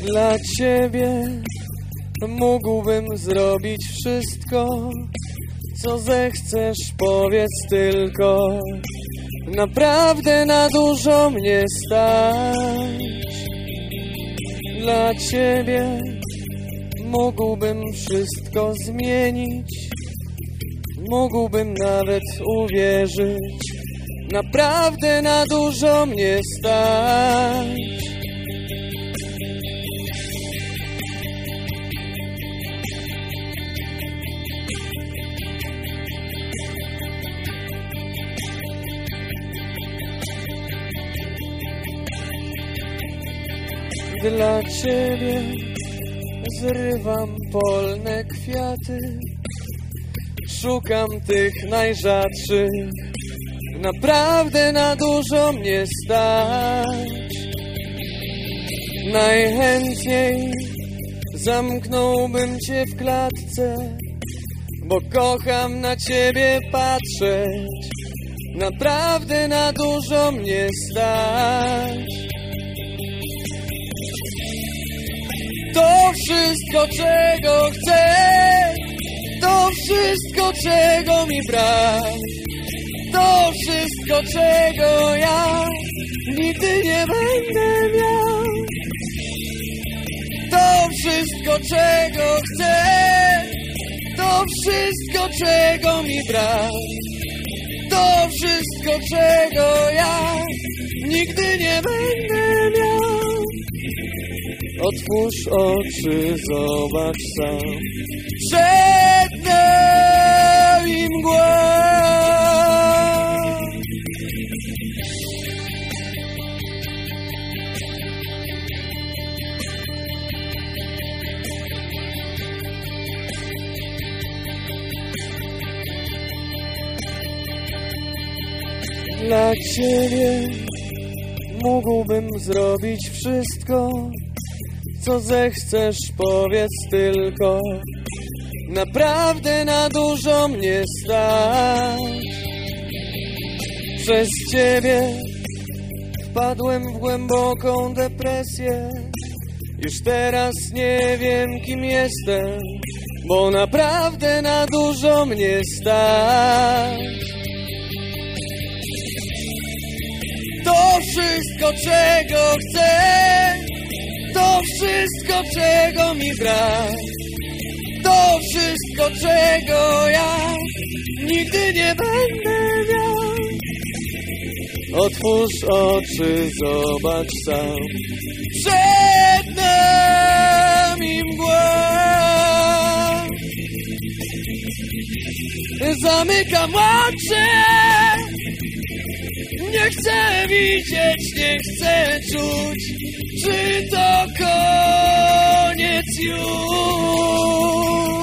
Dla ciebie mógłbym zrobić wszystko, co zechcesz, powiedz tylko. Naprawdę na dużo mnie stać. Dla ciebie mógłbym wszystko zmienić, mógłbym nawet uwierzyć. Naprawdę na dużo mnie stać. Dla ciebie zrywam polne kwiaty, szukam tych najrzadszych. Naprawdę na dużo mnie stać. Najchętniej zamknąłbym cię w klatce, bo kocham na ciebie patrzeć. Naprawdę na dużo mnie stać. To wszystko, czego chcę, to wszystko, czego mi brak, to wszystko, czego ja nigdy nie będę miał. To wszystko, czego chcę, to wszystko, czego mi brak, to wszystko, czego ja nigdy nie będę miał. Otwórz oczy, zobacz sam, przed nami mgła. Dla ciebie mógłbym zrobić wszystko, co zechcesz, powiedz tylko. Naprawdę na dużo mnie stać. Przez ciebie wpadłem w głęboką depresję. Już teraz nie wiem, kim jestem, bo naprawdę na dużo mnie stać. To wszystko, czego chcę, to wszystko, czego mi brak, to wszystko, czego ja nigdy nie będę miał. Otwórz oczy, zobacz sam, przed nami mgła. Zamykam oczy, nie chcę widzieć, nie chcę czuć, czy to koniec już?